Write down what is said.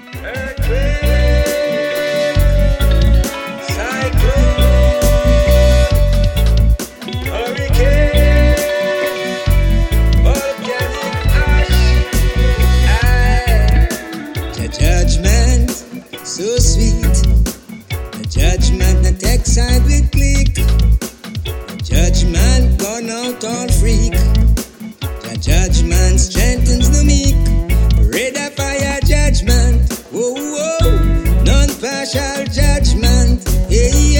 Earthquake, cyclone, hurricane, volcanic ash. The judgment so sweet. The judgment that takes side with click. The judgment gone out all freak. The judgment strengthens the meek. Radar fire judgment. Whoa, whoa. Non-partial judgment. Hey,